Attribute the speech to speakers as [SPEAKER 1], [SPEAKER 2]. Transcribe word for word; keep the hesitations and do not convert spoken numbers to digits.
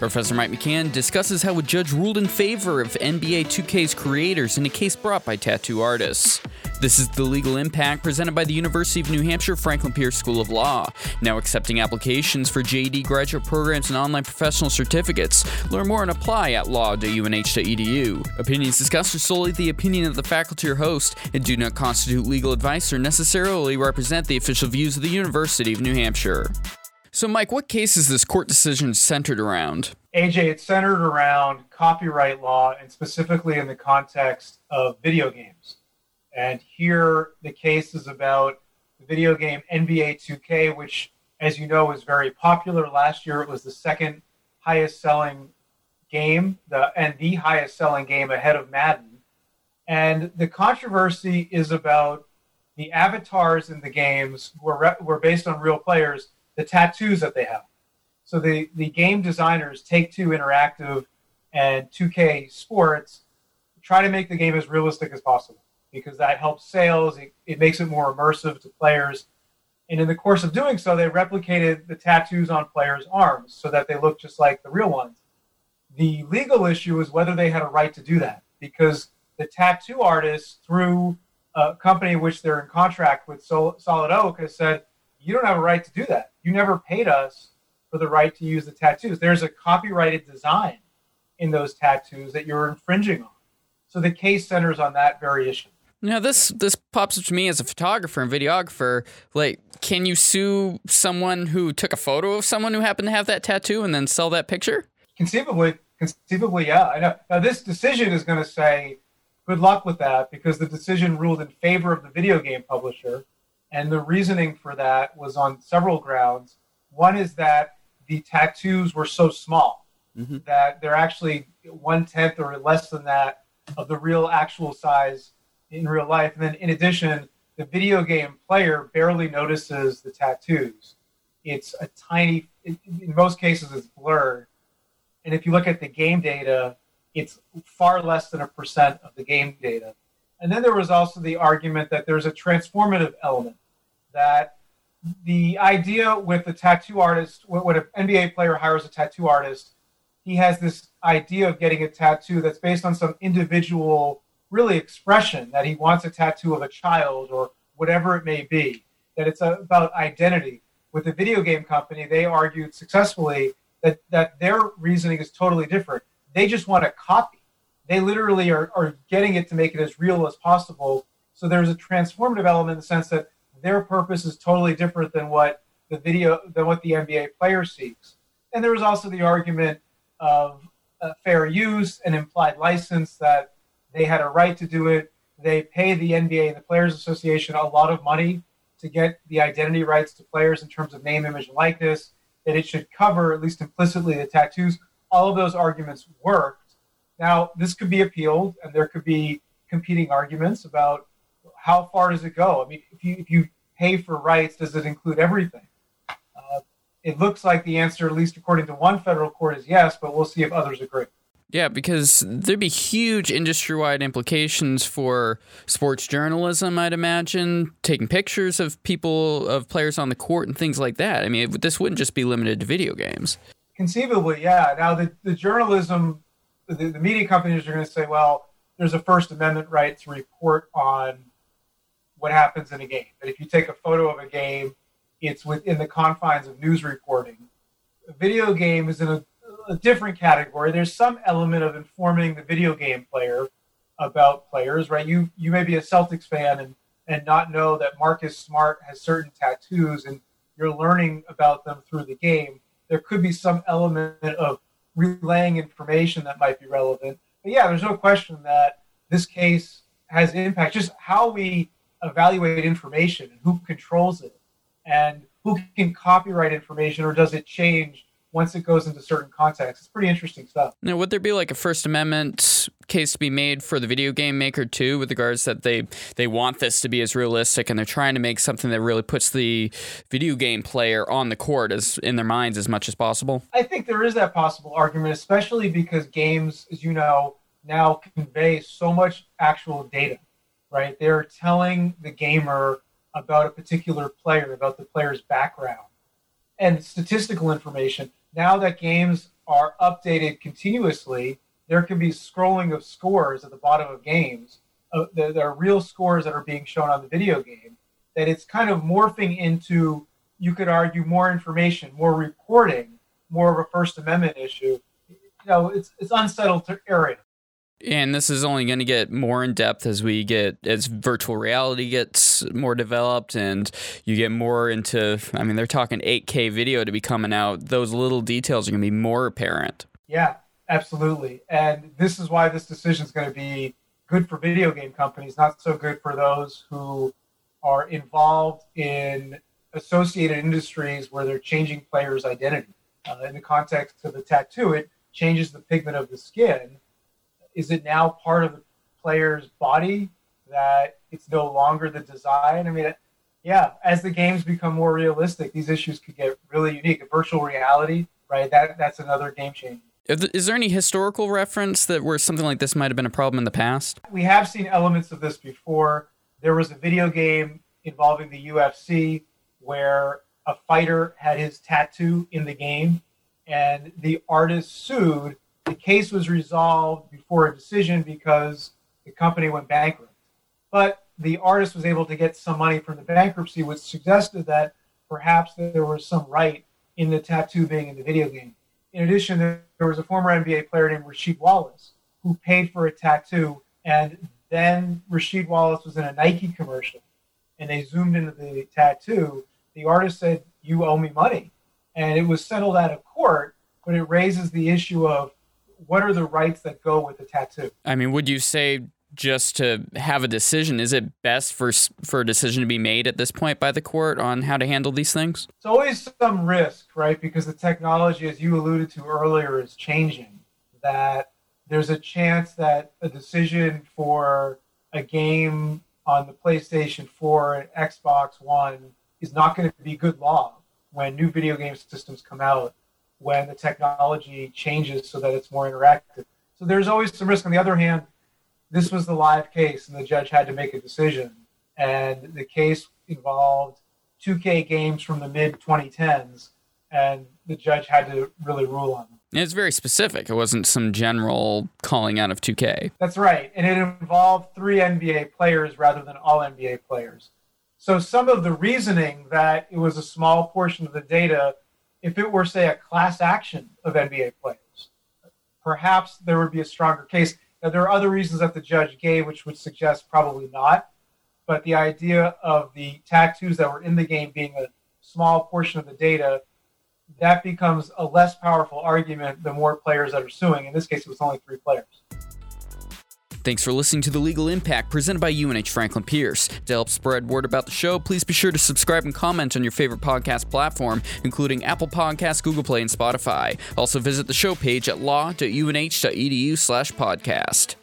[SPEAKER 1] Professor Mike McCann discusses how a judge ruled in favor of N B A two K's creators in a case brought by tattoo artists. This is The Legal Impact, presented by the University of New Hampshire Franklin Pierce School of Law, now accepting applications for J D graduate programs and online professional certificates. Learn more and apply at law dot u n h dot e d u. Opinions discussed are solely the opinion of the faculty or host and do not constitute legal advice or necessarily represent the official views of the University of New Hampshire. So, Mike, what case is this court decision centered around?
[SPEAKER 2] A J, it's centered around copyright law and specifically in the context of video games. And here, the case is about the video game N B A two K, which, as you know, is very popular. Last year, it was the second highest-selling game the, and the highest-selling game ahead of Madden. And the controversy is about the avatars in the games who are, re- who are based on real players, the tattoos that they have. So the, the game designers, Take-Two Interactive and two K Sports, try to make the game as realistic as possible because that helps sales. It, it makes it more immersive to players. And in the course of doing so, they replicated the tattoos on players' arms so that they look just like the real ones. The legal issue is whether they had a right to do that because the tattoo artists, through a company which they're in contract with, Sol- Solid Oak, has said, you don't have a right to do that. You never paid us for the right to use the tattoos. There's a copyrighted design in those tattoos that you're infringing on. So the case centers on that very issue.
[SPEAKER 1] Now, this this pops up to me as a photographer and videographer. Like, can you sue someone who took a photo of someone who happened to have that tattoo and then sell that picture?
[SPEAKER 2] Conceivably, conceivably, yeah. I know. Now, this decision is going to say, good luck with that, because the decision ruled in favor of the video game publisher. And the reasoning for that was on several grounds. One is that the tattoos were so small mm-hmm. that they're actually one-tenth or less than that of the real actual size in real life. And then in addition, the video game player barely notices the tattoos. It's a tiny, in most cases, it's blurred. And if you look at the game data, it's far less than a percent of the game data. And then there was also the argument that there's a transformative element, that the idea with the tattoo artist, when an N B A player hires a tattoo artist, he has this idea of getting a tattoo that's based on some individual, really, expression, that he wants a tattoo of a child or whatever it may be, that it's about identity. With the video game company, they argued successfully that, that their reasoning is totally different. They just want a copy. They literally are, are getting it to make it as real as possible. So there's a transformative element in the sense that their purpose is totally different than what the video, than what the N B A player seeks. And there was also the argument of uh, fair use and implied license, that they had a right to do it. They pay the N B A and the Players Association a lot of money to get the identity rights to players in terms of name, image, and likeness, that it should cover, at least implicitly, the tattoos. All of those arguments worked. Now, this could be appealed, and there could be competing arguments about how far does it go? I mean, if you if you pay for rights, does it include everything? Uh, it looks like the answer, at least according to one federal court, is yes, but we'll see if others agree.
[SPEAKER 1] Yeah, because there'd be huge industry-wide implications for sports journalism, I'd imagine, taking pictures of people, of players on the court and things like that. I mean, it, this wouldn't just be limited to video games.
[SPEAKER 2] Conceivably, yeah. Now, the, the journalism, the, the media companies are going to say, well, there's a First Amendment right to report on what happens in a game. But if you take a photo of a game, it's within the confines of news reporting. A video game is in a, a different category. There's some element of informing the video game player about players, right? You you may be a Celtics fan and, and not know that Marcus Smart has certain tattoos, and you're learning about them through the game. There could be some element of relaying information that might be relevant. But yeah, there's no question that this case has impact. Just how we evaluate information and who controls it and who can copyright information, or does it change once it goes into certain contexts? It's pretty interesting stuff.
[SPEAKER 1] Now, would there be like a First Amendment case to be made for the video game maker too, with regards that they they want this to be as realistic and they're trying to make something that really puts the video game player on the court as in their minds as much as possible?
[SPEAKER 2] I think there is that possible argument, especially because games, as you know, now convey so much actual data, right? They're telling the gamer about a particular player, about the player's background and statistical information. now that games are updated continuously, there can be scrolling of scores at the bottom of games. Uh, there, there are real scores that are being shown on the video game, that it's kind of morphing into, you could argue, more information, more reporting, more of a First Amendment issue. You know, it's it's unsettled area.
[SPEAKER 1] And this is only going to get more in depth as we get, as virtual reality gets more developed and you get more into, I mean, they're talking eight K video to be coming out. Those little details are going to be more apparent.
[SPEAKER 2] Yeah, absolutely. And this is why this decision is going to be good for video game companies, not so good for those who are involved in associated industries where they're changing players' identity. Uh, in the context of the tattoo, it changes the pigment of the skin. Is it now part of the player's body that it's no longer the design? I mean, yeah, as the games become more realistic, these issues could get really unique. Virtual reality, right? That that's another game changer.
[SPEAKER 1] Is there any historical reference that where something like this might have been a problem in the past?
[SPEAKER 2] We have seen elements of this before. There was a video game involving the U F C where a fighter had his tattoo in the game, and the artist sued. The case was resolved before a decision because the company went bankrupt. But the artist was able to get some money from the bankruptcy, which suggested that perhaps there was some right in the tattoo being in the video game. In addition, there was a former N B A player named Rasheed Wallace who paid for a tattoo, and then Rasheed Wallace was in a Nike commercial, and they zoomed into the tattoo. The artist said, "You owe me money." And it was settled out of court, but it raises the issue of what are the rights that go with the tattoo?
[SPEAKER 1] I mean, would you say just to have a decision, is it best for for a decision to be made at this point by the court on how to handle these things?
[SPEAKER 2] It's always some risk, right? Because the technology, as you alluded to earlier, is changing. That there's a chance that a decision for a game on the PlayStation four and Xbox One is not going to be good law when new video game systems come out, when the technology changes so that it's more interactive. So there's always some risk. On the other hand, this was the live case, and the judge had to make a decision. And the case involved two K games from the mid twenty tens, and the judge had to really rule on them.
[SPEAKER 1] And it's very specific. It wasn't some general calling out of two K.
[SPEAKER 2] That's right. And it involved three N B A players rather than all N B A players. So some of the reasoning that it was a small portion of the data, if it were, say, a class action of N B A players, perhaps there would be a stronger case. Now, there are other reasons that the judge gave, which would suggest probably not. But the idea of the tattoos that were in the game being a small portion of the data, that becomes a less powerful argument the more players that are suing. In this case, it was only three players.
[SPEAKER 1] Thanks for listening to The Legal Impact, presented by U N H Franklin Pierce. To help spread word about the show, please be sure to subscribe and comment on your favorite podcast platform, including Apple Podcasts, Google Play, and Spotify. Also visit the show page at law dot u n h dot e d u slash podcast.